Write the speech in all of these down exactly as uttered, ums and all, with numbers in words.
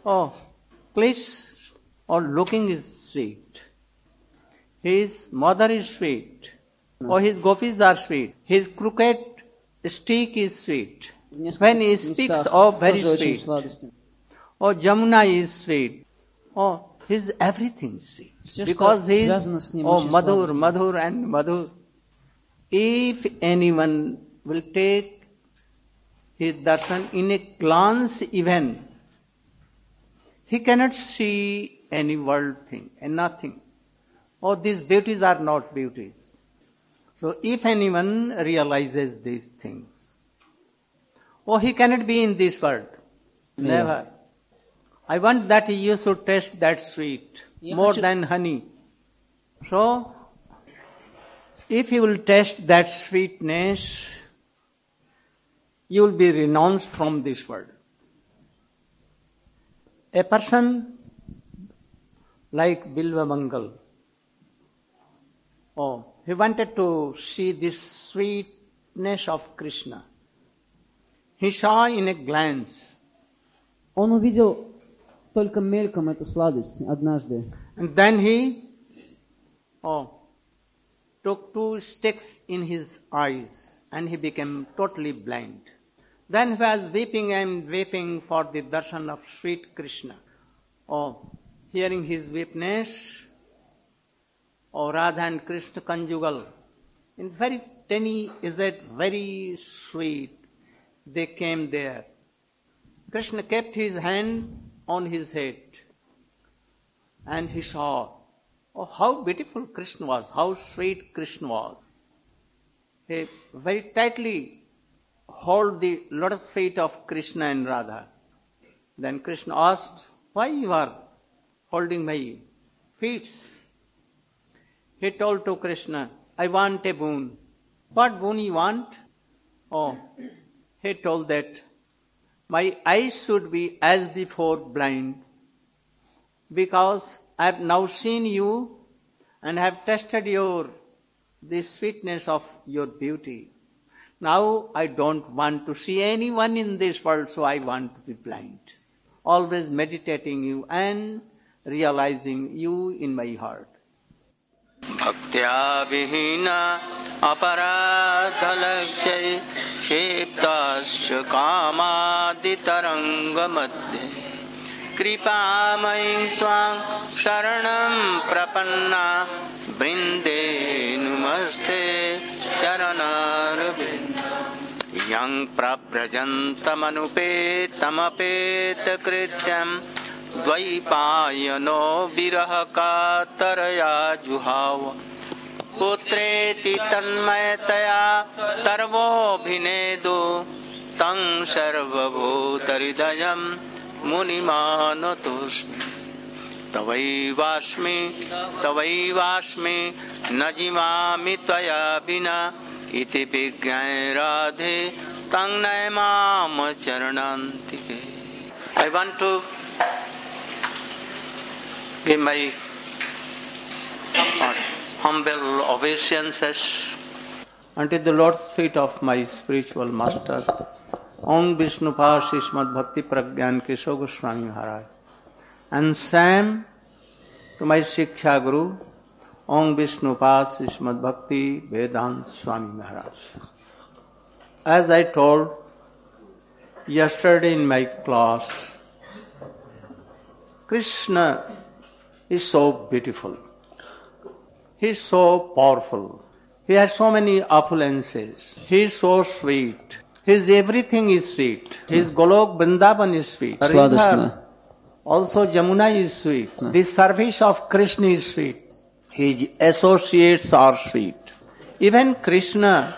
Oh, please, or looking is sweet. His mother is sweet. Oh, his gopis are sweet. His crooked stick is sweet. When he speaks, oh, very sweet. Oh, Jamuna is sweet. Oh, his everything sweet. Because he is, oh, Madhur, Madhur and Madhur. If anyone will take his darshan in a glance even, he cannot see any world thing and nothing. Oh, these beauties are not beauties. So if anyone realizes these things, oh, he cannot be in this world. Never. Yeah. I want that you should taste that sweet, yeah, more than honey. So, if you will taste that sweetness, you will be renounced from this world. A person like Bilva Mangal, oh, he wanted to see this sweetness of Krishna. He saw in a glance. Он увидел только мельком эту сладость однажды. And then he, oh, took two sticks in his eyes and he became totally blind. Then he was weeping and weeping for the darshan of sweet Krishna. Oh, hearing his weakness, oh, Radha and Krishna conjugal, in very tiny, is it very sweet, they came there. Krishna kept his hand on his head and he saw, oh, how beautiful Krishna was, how sweet Krishna was. He very tightly held the lotus feet of Krishna and Radha. Then Krishna asked, why you are holding my feet? He told to Krishna, I want a boon. What boon you want? Oh, he told that my eyes should be as before blind, because I have now seen you and have tasted your the sweetness of your beauty. Now I don't want to see anyone in this world, so I want to be blind. Always meditating you and realizing you in my heart. Bhaktya vihina aparadhalakshai sheptasya kamadhitaranga madhye kripamayim tvam sharanam prapanna brinde numaste charanarvindam yang prabrajantamanupetamapetakrityam Dvaipayano viraha taraya juhava putreti tanmayataya tarvo bhinedu tang sarvabhutaridayam munimanatosmi tavaivasmi tavaivasmi najimami tvaya vina iti vigyaya radhe tang naimam charanantike. I want to give my humble obeisances unto the Lord's feet of my spiritual master, Om Vishnupad Srimad Bhakti Pragyan Keshav Goswami Maharaj, and same to my Shiksha Guru, Om Vishnupad Srimad Bhakti Vedanta Swami Maharaj. As I told yesterday in my class, Krishna is so beautiful. He is so powerful. He has so many opulences. He is so sweet. His everything is sweet. His Golok Vrindavan is sweet. River, also Jamuna is sweet. The service of Krishna is sweet. His associates are sweet. Even Krishna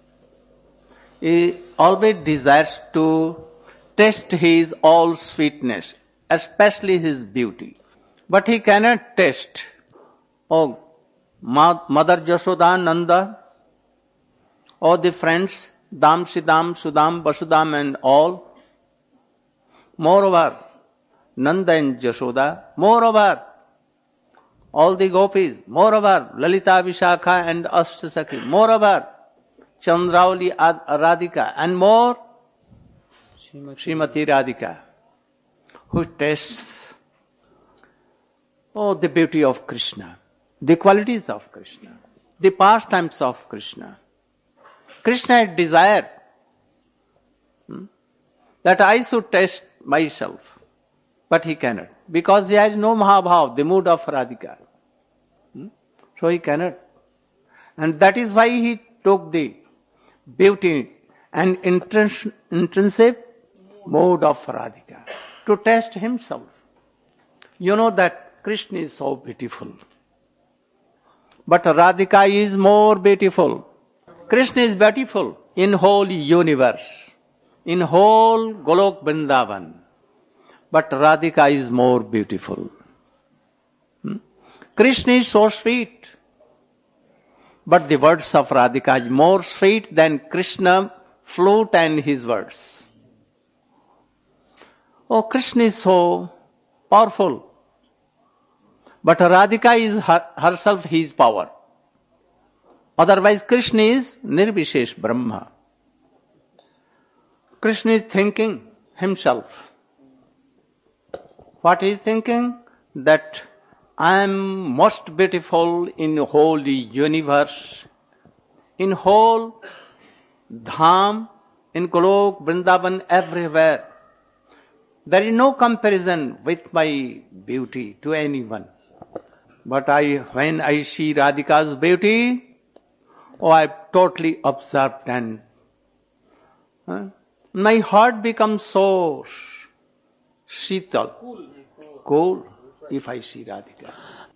he always desires to taste his all sweetness, especially his beauty. But he cannot taste, oh, Mother Jashoda, Nanda, all the friends, Dam, Sidam, Sudam, Vasudam and all. Moreover, Nanda and Jashoda, moreover, all the gopis, moreover, Lalita, Vishakha and Ashtasakhi, moreover, Chandrauli, Radhika and more, Srimati Radhika. who tastes, oh, the beauty of Krishna, the qualities of Krishna, the pastimes of Krishna. Krishna had desire hmm, that I should taste myself, but he cannot, because he has no Mahabhav, the mood of Radhika. Hmm? So he cannot. And that is why he took the beauty and intrins- intrinsic mood of Radhika to test himself. You know that Krishna is so beautiful, but Radhika is more beautiful. Krishna is beautiful in whole universe, in whole Golok Vrindavan, but Radhika is more beautiful. Hmm? Krishna is so sweet, but the words of Radhika is more sweet than Krishna flute and his words. Oh, Krishna is so powerful, but Radhika is her, herself his power. Otherwise, Krishna is Nirvishesh Brahma. Krishna is thinking himself. What he is thinking? That I am most beautiful in whole universe, in whole Dham, in Golok, Vrindavan, everywhere. There is no comparison with my beauty to anyone. But I, when I see Radhika's beauty, oh, I am totally absorbed and uh, my heart becomes so sheetal, cool. cool if I see Radhika.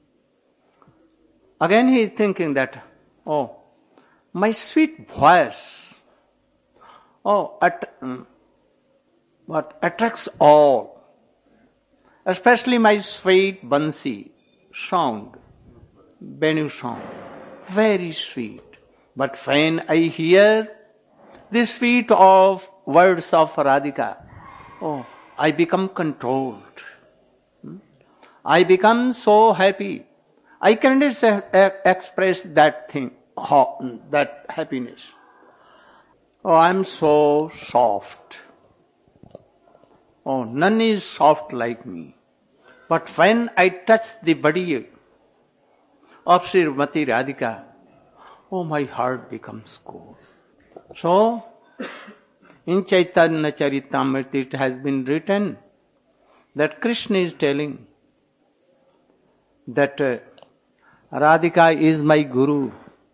Again he is thinking that, oh, my sweet voice, oh, at, um, what attracts all, especially my sweet Bansi sound, Venu sound, very sweet. But when I hear the sweet of words of Radhika, oh, I become controlled. Hmm? I become so happy. I cannot express that thing, that happiness. Oh, I am so soft. Oh, none is soft like me. But when I touch the body of Srimati Radhika, oh, my heart becomes cool. So, in Chaitanya Charitamrita it has been written that Krishna is telling that uh, Radhika is my Guru.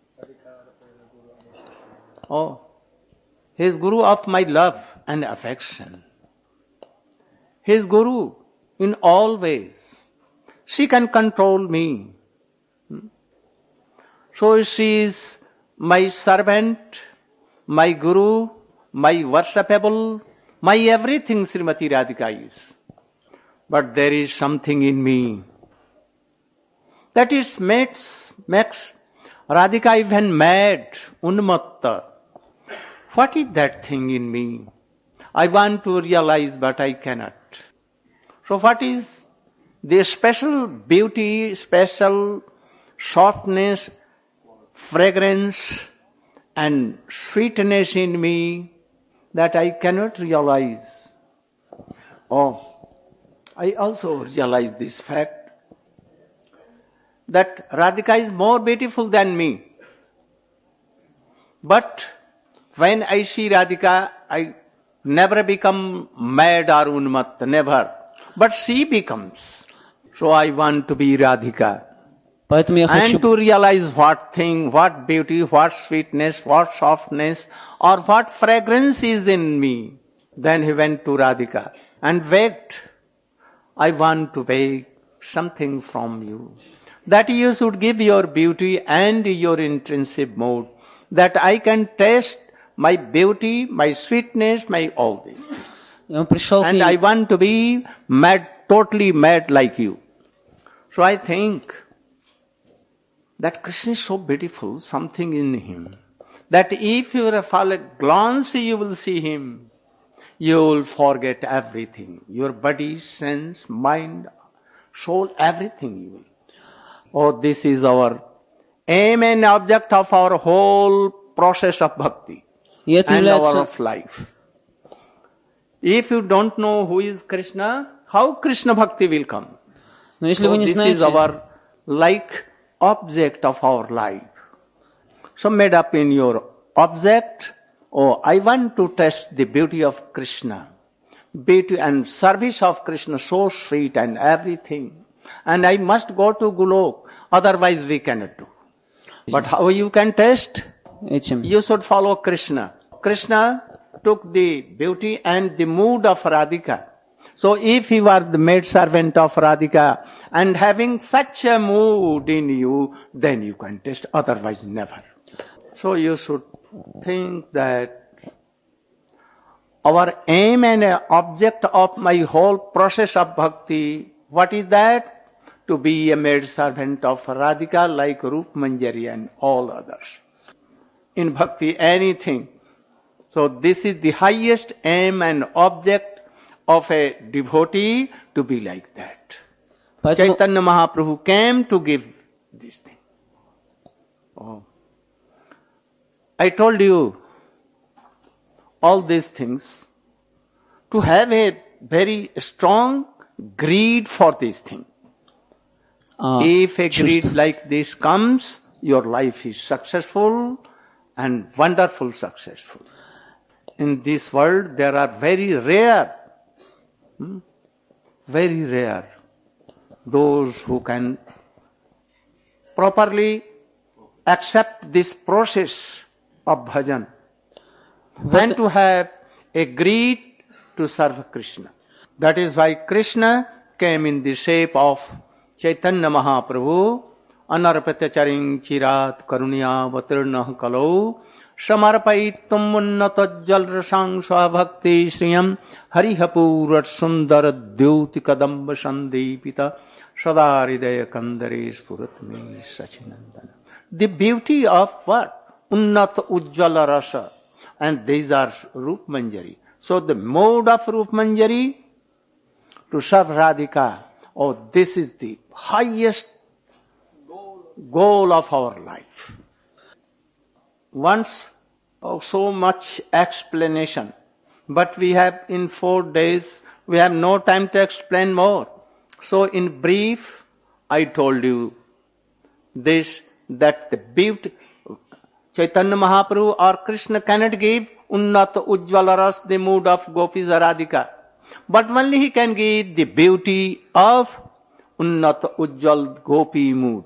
Oh, he is Guru of my love and affection. He is Guru in all ways. She can control me. So she is my servant, my Guru, my worshipable, my everything Srimati Radhika is. But there is something in me that is makes, makes Radhika even mad, unmatta. What is that thing in me? I want to realize, but I cannot. So what is the special beauty, special softness, fragrance and sweetness in me that I cannot realize? Oh, I also realize this fact that Radhika is more beautiful than me. But when I see Radhika, I never become mad or unmat, never. But she becomes. So I want to be Radhika. Поэтому я хочу... And to realize what thing, what beauty, what sweetness, what softness, or what fragrance is in me. Then he went to Radhika and begged, I want to beg something from you. That you should give your beauty and your intrinsic mood. That I can taste my beauty, my sweetness, my all these things. And I want to be mad, totally mad like you. So I think that Krishna is so beautiful, something in him, that if you fall a glance, you will see him, you will forget everything. Your body, sense, mind, soul, everything you will. Oh, this is our aim and object of our whole process of bhakti and our of life. If you don't know who is Krishna, how Krishna Bhakti will come? Но если So вы не this is знаете, our like object of our life. So made up in your object, oh, I want to test the beauty of Krishna. Beauty and service of Krishna, so sweet and everything. And I must go to Golok, otherwise we cannot do. But how you can test? этим, You should follow Krishna. Krishna took the beauty and the mood of Radhika. So if you are the maid servant of Radhika and having such a mood in you, then you can test, otherwise never. So you should think that our aim and object of my whole process of bhakti, what is that? To be a maid servant of Radhika like Rup Manjari and all others. In bhakti, anything. So this is the highest aim and object of a devotee, to be like that. поэтому, Chaitanya Mahaprabhu came to give this thing. Oh. I told you all these things to have a very strong greed for this thing. а, If a чувств. greed like this comes, your life is successful and wonderful successful. In this world, there are very rare, hmm, very rare, those who can properly accept this process of bhajan and to have a greed to serve Krishna. That is why Krishna came in the shape of Chaitanya Mahaprabhu, anarpatyacharing chirat karunya vatirnah kalau samarpaitum unnatajjal rasang svabhakti shriyam harihapurat sundara dyuti kadamba sandipita sadaridaya kandare spurat me sachinandana. The beauty of what? Unnat ujjala rasa. And these are Rup Manjari. So the mode of Rup Manjari to serve Radhika, oh, this is the highest goal of our life. Once, oh, so much explanation, but we have in four days, we have no time to explain more. So in brief, I told you this, that the beauty, Chaitanya Mahaprabhu or Krishna cannot give unnat ujjvala ras, the mood of gopis or Radhika. But only he can give the beauty of unnat ujjal gopi mood.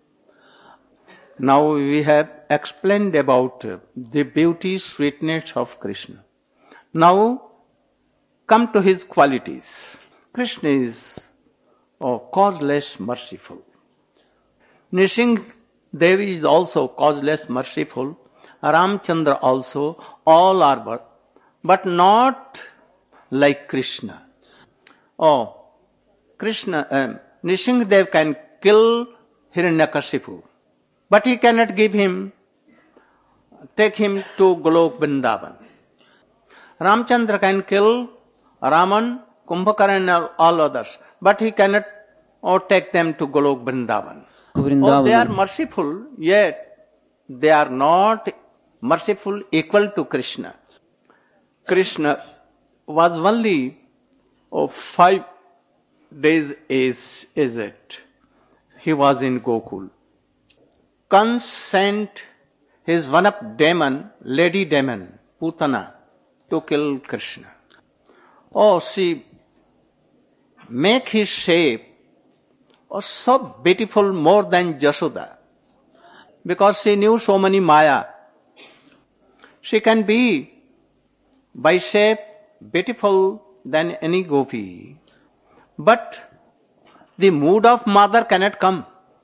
Now we have explained about the beauty, sweetness of Krishna. Now come to his qualities. Krishna is oh, causeless, merciful. Nrsimha Devi is also causeless, merciful. Ramchandra also, all are but, but not like Krishna. Oh, Krishna, um, Nrsimha Dev can kill Hiranyakashipu, but he cannot give him, take him to Golok Vrindavan. Ramchandra can kill Raman, Kumbhakarna and all others, but he cannot oh, take them to Golok Vrindavan. Oh, they are merciful, yet they are not merciful equal to Krishna. Krishna was only oh, five days age, is it? He was in Gokul. Kans sent his one up demon, lady demon, Putana, to kill Krishna. Oh, she make his shape oh, so beautiful, more than Jashoda, because she knew so many Maya. She can be by shape beautiful than any gopi, but the mood of mother cannot come.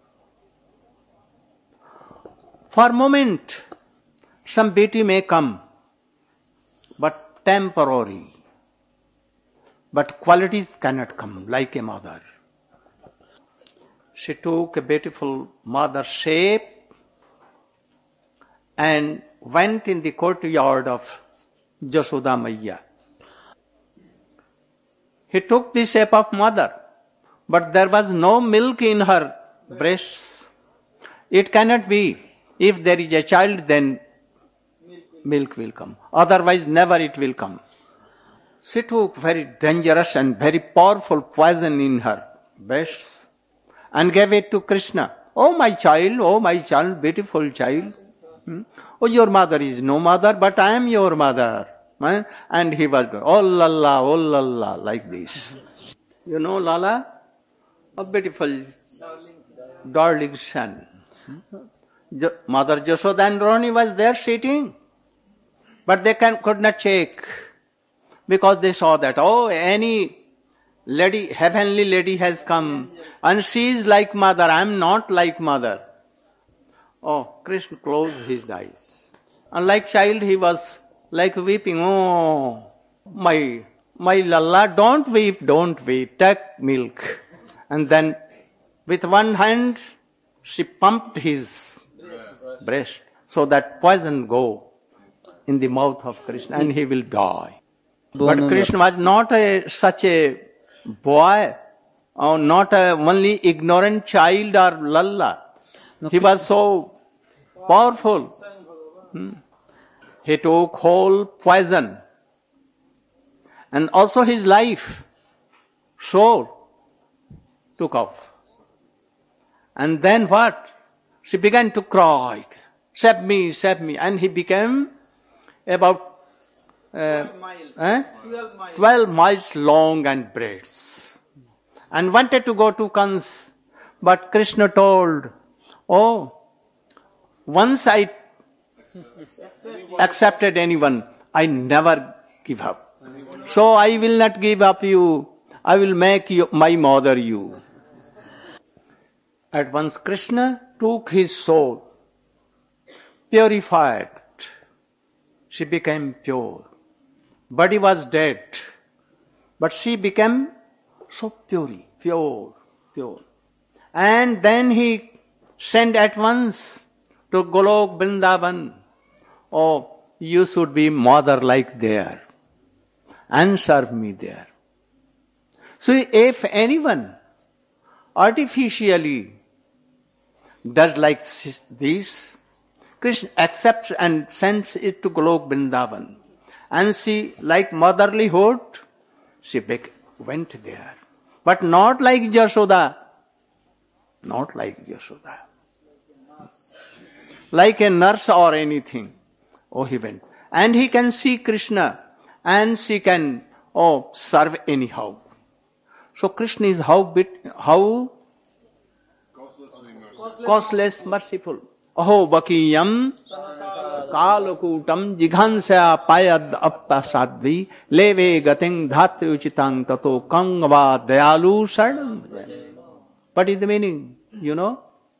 For a moment, some beauty may come, but temporary. But qualities cannot come like a mother. She took a beautiful mother shape and went in the courtyard of Jashoda Maiya. He took the shape of mother, but there was no milk in her breasts. It cannot be. If there is a child, then milk will come. Otherwise, never it will come. she took very dangerous and very powerful poison in her breasts and gave it to Krishna. Oh my child, oh my child, beautiful child. Hmm? Oh, your mother is no mother, but I am your mother. Huh? And he was going, oh lala, oh lala, like this. You know Lala? A beautiful darling son. Jo- Mother Jashoda and Rani was there sitting, but they can, could not check because they saw that, oh, any lady, heavenly lady has come and she is like mother, I am not like mother. Oh, Krishna closed his eyes. And like child he was like weeping, oh, my, my Lalla, don't weep, don't weep, take milk. And then with one hand she pumped his breast so that poison go in the mouth of Krishna and he will die. But Krishna was not a, such a boy, or not a only ignorant child or Lalla. He was so powerful. Hmm. He took whole poison. And also his life, soul, took off. And then what? She began to cry, save me, save me. And he became about uh, eh? twelve miles long and breadth. And wanted to go to Kans. But Krishna told, oh, once I accepted anyone, I never give up. So I will not give up you. I will make you, my mother you. At once Krishna took his soul, purified. She became pure. Body was dead, but she became so pure, pure, pure. And then he sent at once to Golok Vrindavan. Oh, you should be mother like there and serve me there. So if anyone artificially does like this, Krishna accepts and sends it to Golok Vrindavan. And she, like motherlyhood, she went there. But not like Jashoda. Not like Jashoda. Like a nurse or anything. Oh, he went. And he can see Krishna. And she can, oh, serve anyhow. So Krishna is how bit, how causeless, merciful. Aho bakiyam kalakutam jighansya payad appasadvi leve gating dhatri uchitang tato kangva dayalu sarnam. What is the meaning? You know?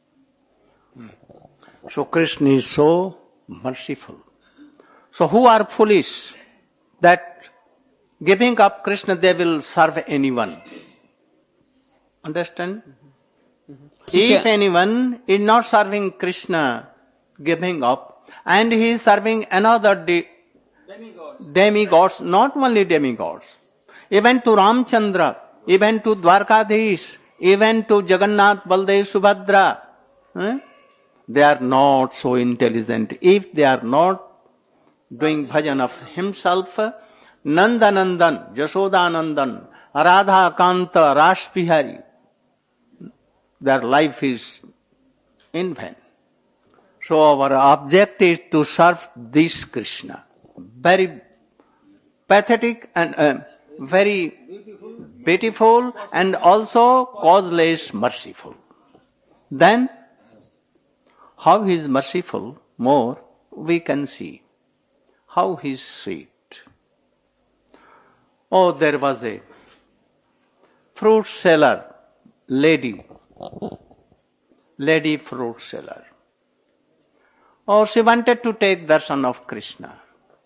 So Krishna is so merciful. So who are foolish that giving up Krishna they will serve anyone? Understand? If anyone is not serving Krishna, giving up, and he is serving another de- demigods, not only demigods, even to Ramchandra, even to Dwarkadhish, even to Jagannath, Baldev, Subhadra, eh? They are not so intelligent. If they are not doing bhajan of himself, Nandanandan, Jashodanandan, Radha Kanta, Rashbihari, their life is in vain. So our object is to serve this Krishna. Very pathetic and uh, very beautiful and also causeless merciful. Then, how he is merciful, more we can see. How he is sweet. Oh, there was a fruit seller, lady, lady fruit seller. Oh, she wanted to take darshan of Krishna.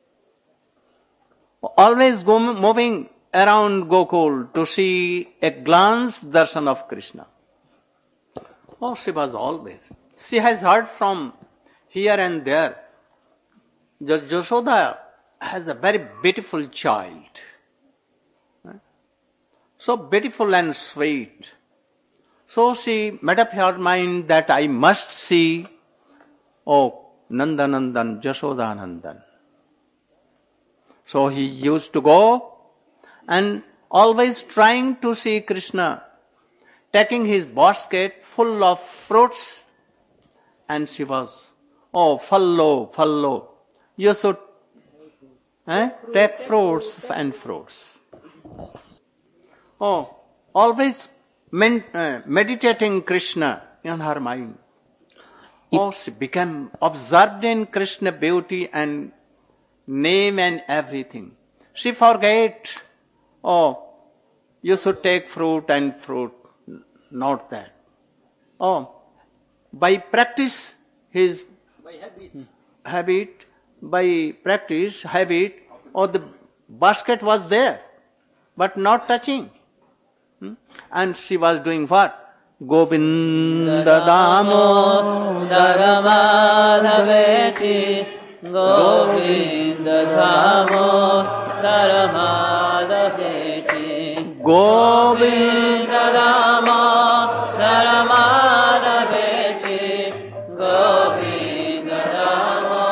Always go, moving around Gokul to see a glance darshan of Krishna. Oh, she was always. She has heard from here and there. Jashoda has a very beautiful child. So beautiful and sweet. So she made up her mind that I must see, oh, Nandanandan, Jashodanandan. So he used to go and always trying to see Krishna taking his basket full of fruits, and she was, oh, follow, follow. You should eh, take fruits and fruits. Oh, always men, uh, meditating Krishna in her mind. Oh, she became absorbed in Krishna beauty and name and everything. She forget, oh, you should take fruit and fruit, not that. Oh, by practice, his by habit, habit by practice, habit, oh, the basket was there, but not touching. Hmm? And she was doing what? Govinda Damo Daramadhavechi Govinda Damo Daramadhavechi Govinda Damo Daramadhavechi Govinda Damo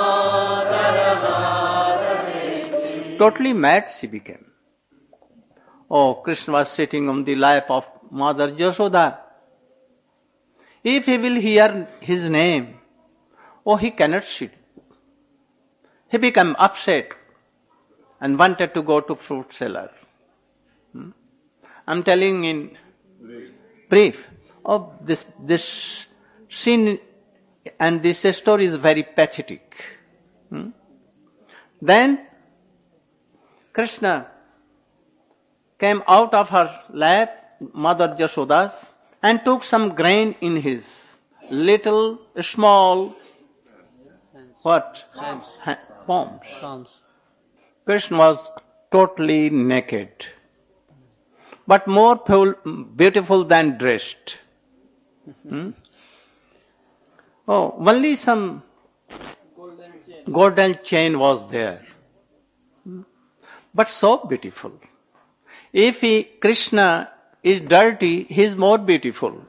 Daramadhavechi. Totally mad she became. Oh, Krishna was sitting on the lap of Mother Yashoda. If he will hear his name, oh, he cannot sit. He became upset and wanted to go to fruit seller. Hmm? I'm telling in brief. Oh, this this scene and this story is very pathetic. Hmm? Then Krishna came out of her lap, Mother Yashoda's, and took some grain in his little, small, Hands. what? Hands. Ha- palms. Palms. Krishna was totally naked, but more pul- beautiful than dressed. Hmm? Oh, only some golden chain was there, Hmm? but so beautiful. If he, Krishna is dirty, he is more beautiful.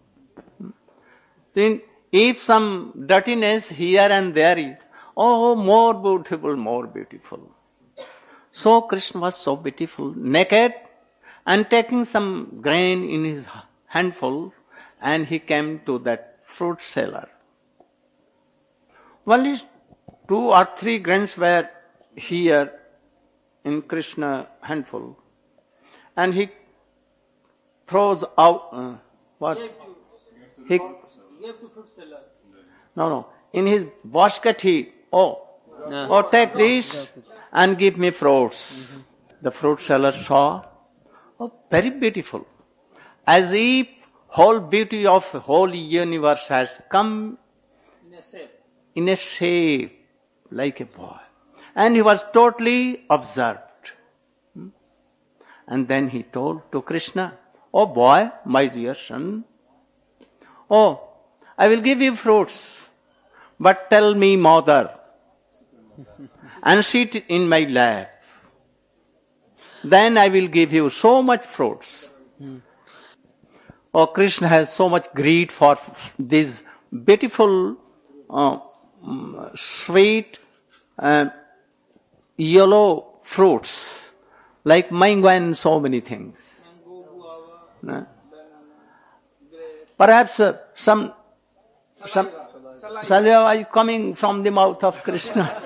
Then if some dirtiness here and there is, oh, more beautiful, more beautiful. So Krishna was so beautiful, naked, and taking some grain in his handful, and he came to that fruit seller. Only two or three grains were here in Krishna handful, and he throws out uh, what? He no no in his basket he oh No. oh take this and give me fruits. The fruit seller saw, oh, very beautiful, as if whole beauty of whole universe has come in a shape like a boy, and he was totally absorbed. And then he told to Krishna, oh boy, my dear son, oh, I will give you fruits, but tell me, mother, and sit in my lap. Then I will give you so much fruits. Hmm. Oh, Krishna has so much greed for these beautiful, uh, sweet, uh, yellow fruits. Like mango and so many things. Uh, perhaps uh, some some saliva is coming from the mouth of Krishna.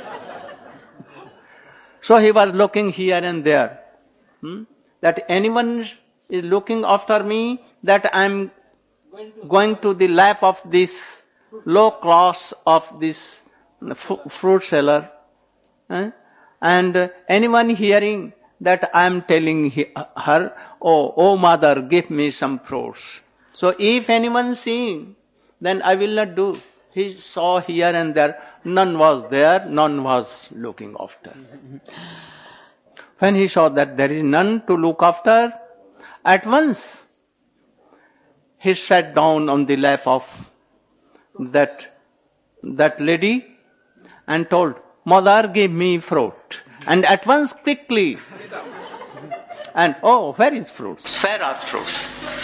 So he was looking here and there. Hmm? That anyone is looking after me, that I am going to the lap of this low class of this f- fruit seller. Eh? And uh, anyone hearing that I am telling he, her, oh, oh mother, give me some fruits. So if anyone seeing, then I will not do. He saw here and there, none was there, none was looking after. When he saw that there is none to look after, at once he sat down on the lap of that, that lady and told, mother, give me fruit. And at once quickly, and oh, where is fruits? Where are fruits?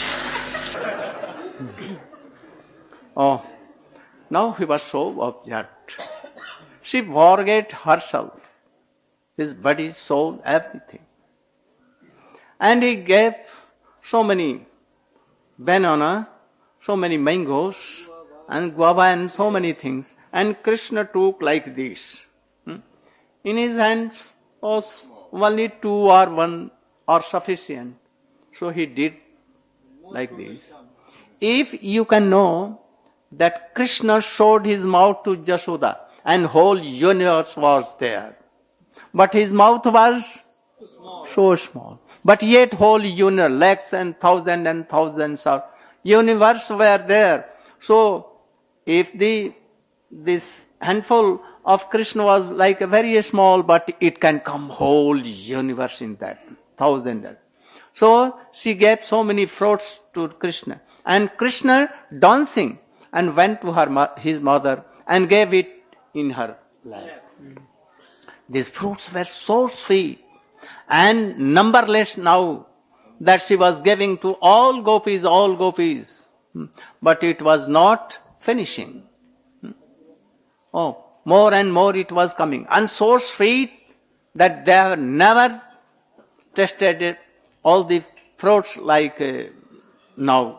Oh, now he was so observed. She forget herself, his body, soul, everything. And he gave so many banana, so many mangoes, and guava and so many things. And Krishna took like this. Hmm? In his hands was only two or one or sufficient. So he did like this. If you can know that Krishna showed his mouth to Jashoda and whole universe was there. But his mouth was so small. But yet whole universe, lakhs and thousands and thousands of universe were there. So if the this handful of Krishna was like a very small, but it can come whole universe in that, thousands. So she gave so many fruits to Krishna. And Krishna dancing and went to her his mother and gave it in her lap. These fruits were so sweet and numberless now that she was giving to all gopis, all gopis. But it was not finishing. Oh, more and more it was coming. And so sweet that they have never tasted it, all the fruits like uh, now.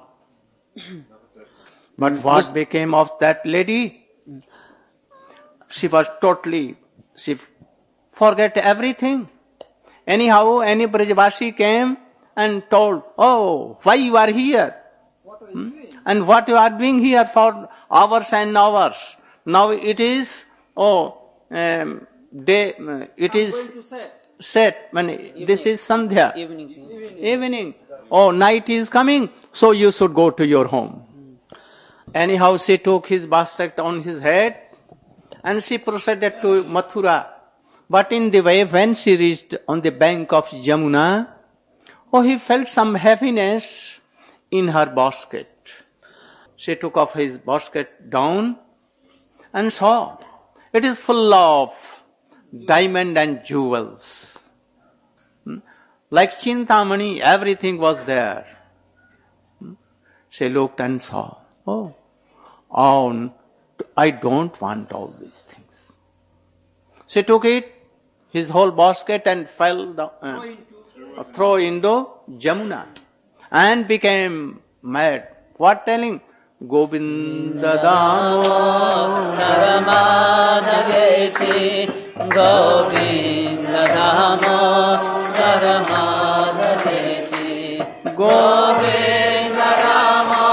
But what became of that lady? She was totally, she forget everything. Anyhow, any Brajavashi came and told, oh, why you are here? What are you Hmm? doing? And what you are doing here for hours and hours. Now it is, oh, um, day, uh, it I'm is going to set. set, when this is Sandhya, Evening. Evening. evening. Oh, night is coming, so you should go to your home. Anyhow, she took his basket on his head and she proceeded to Mathura. But in the way, when she reached on the bank of Yamuna, oh, he felt some heaviness in her basket. She took off his basket down and saw it is full of diamond and jewels. Hmm? Like Chintamani, everything was there. Hmm? She looked and saw, oh, oh, I don't want all these things. She took it, his whole basket, and fell down, uh, throw into Jamuna, and became mad. What telling? Govinda Damo Naramadageci, Govinda Damo Naramadageci, Govinda Damo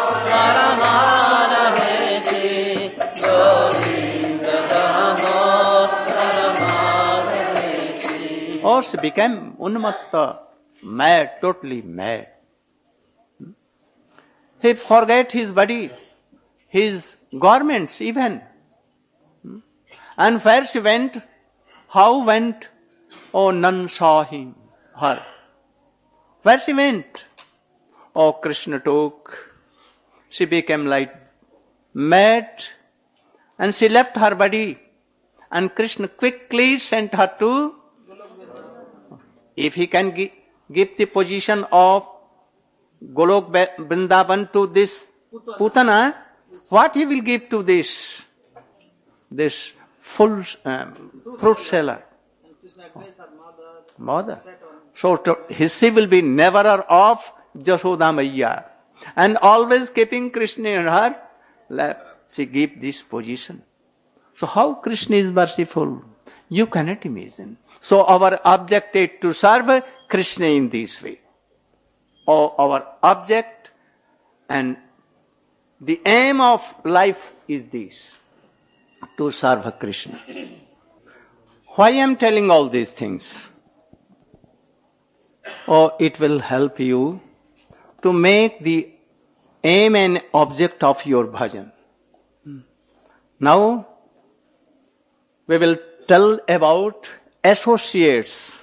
Naramadageci, Govinda Damo Naramadageci. Oh, she became unmatta, mad, totally mad. He forgot his body, his garments even. And where she went, how went, oh, none saw him, her. Where she went, oh, Krishna took, she became like mad, and she left her body, and Krishna quickly sent her to, if he can gi- give the position of Golok Vrindavan to this Putana, what he will give to this, this full um, fruit seller? Mother. So to, his she will be neverer of Jashoda Maiya. And always keeping Krishna in her lap, she give this position. So how Krishna is merciful? You cannot imagine. So our object is to serve Krishna in this way. Or our object and the aim of life is this, to serve Krishna. Why I am telling all these things? Oh, it will help you to make the aim and object of your bhajan. Now, we will tell about associates.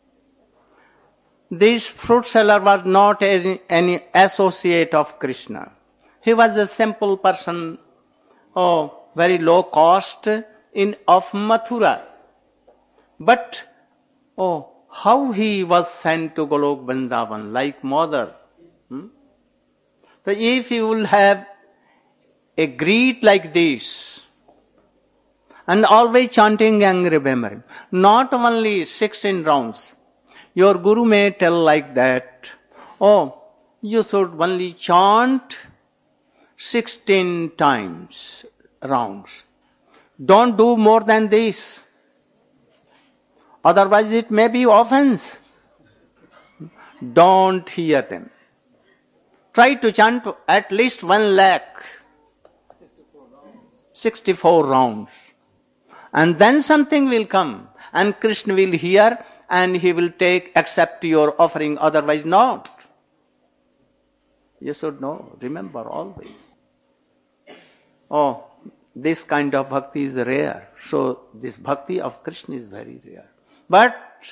This fruit seller was not any associate of Krishna. He was a simple person, oh, very low cost in of Mathura. But, oh, how he was sent to Golok Vrindavan like mother. Hmm? So if you will have a greed like this, and always chanting and remembering, not only sixteen rounds, Your guru may tell like that, oh, you should only chant sixteen times rounds. Don't do more than this. Otherwise it may be offense. Don't hear them. Try to chant at least one lakh. sixty-four rounds. And then something will come. And Krishna will hear and he will take, accept your offering, otherwise not. You should know, remember always. Oh, this kind of bhakti is rare. So this bhakti of Krishna is very rare. But,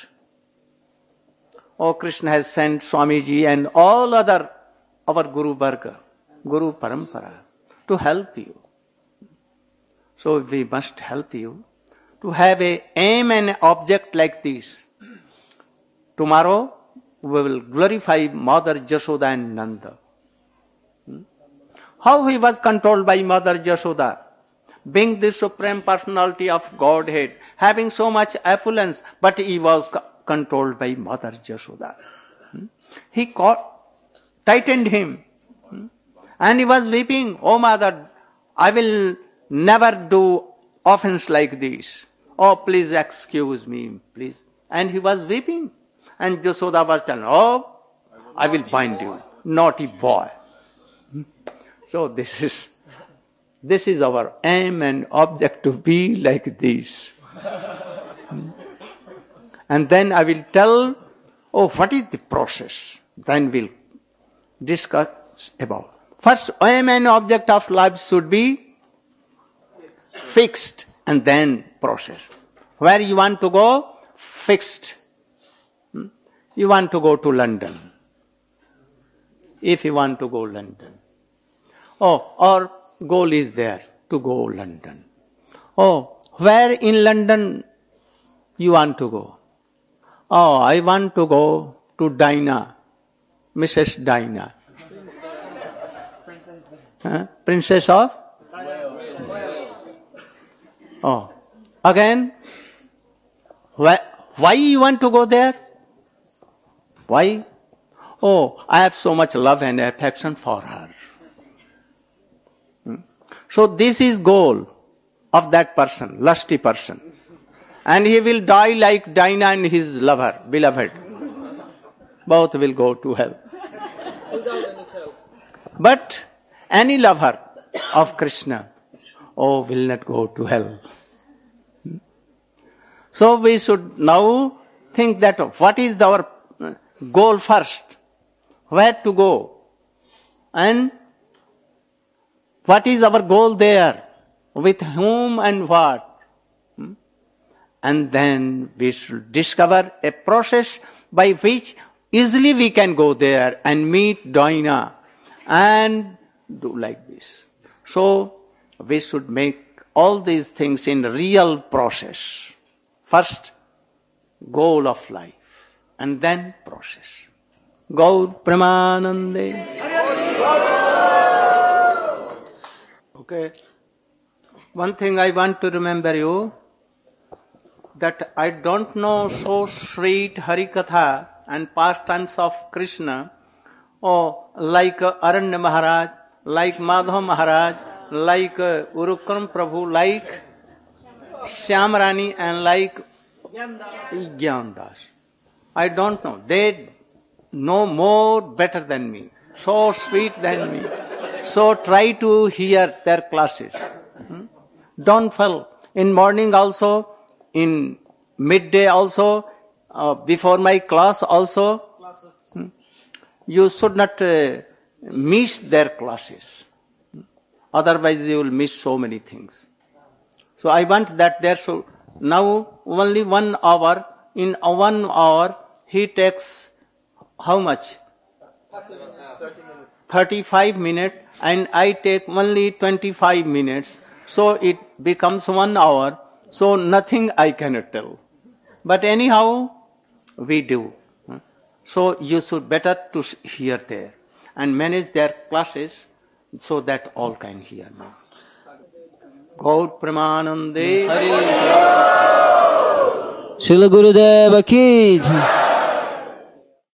oh, Krishna has sent Swamiji and all other, our Guru Varga, Guru Parampara, to help you. So we must help you to have a aim and object like this. Tomorrow we will glorify Mother Jashoda and Nanda. Hmm? How he was controlled by Mother Jashoda, being the Supreme Personality of Godhead, having so much affluence, but he was co- controlled by Mother Jashoda. Hmm? He caught, tightened him, hmm? and he was weeping, "Oh Mother, I will never do offense like this. Oh, please excuse me, please." And he was weeping. And Jashoda was telling, "Oh, I will bind you, naughty boy." So this is, this is our aim and object, to be like this. And then I will tell, oh, what is the process? Then we'll discuss about. First, aim and object of life should be fixed, and then process. Where you want to go? Fixed. You want to go to London. If you want to go London. Oh, or goal is there to go London. Oh, where in London you want to go? Oh, I want to go to Dinah, Missus Dinah. Huh? Princess of? Oh, again, why, why you want to go there? Why? Oh, I have so much love and affection for her. Hmm? So this is goal of that person, lusty person. And he will die like Dinah and his lover, beloved. Both will go to hell. But any lover of Krishna, oh, will not go to hell. So we should now think that what is our goal first, where to go, and what is our goal there, with whom and what. And then we should discover a process by which easily we can go there and meet Dinah and do like this. So we should make all these things in real process. First, goal of life, and then process. Gaur Premanande. Okay. One thing I want to remember you, that I don't know so sweet Harikatha and pastimes of Krishna, or like uh, Aranya Maharaj, like Madhav Maharaj, like uh, Urukram Prabhu, like Shyam Rani, and like Gyandas. I don't know. They know more better than me, so sweet than me. So try to hear their classes. Hmm? Don't fail. In morning also, in midday also, uh, before my class also, hmm? you should not uh, miss their classes. Hmm? Otherwise you will miss so many things. So I want that there should, now only one hour, in one hour he takes how much? thirty-five minutes, and I take only twenty-five minutes. So it becomes one hour. So nothing I cannot tell. But anyhow, we do. So you should better to hear there and manage their classes so that all can hear now. Gaur Premanande. Srila Gurudeva ki jai.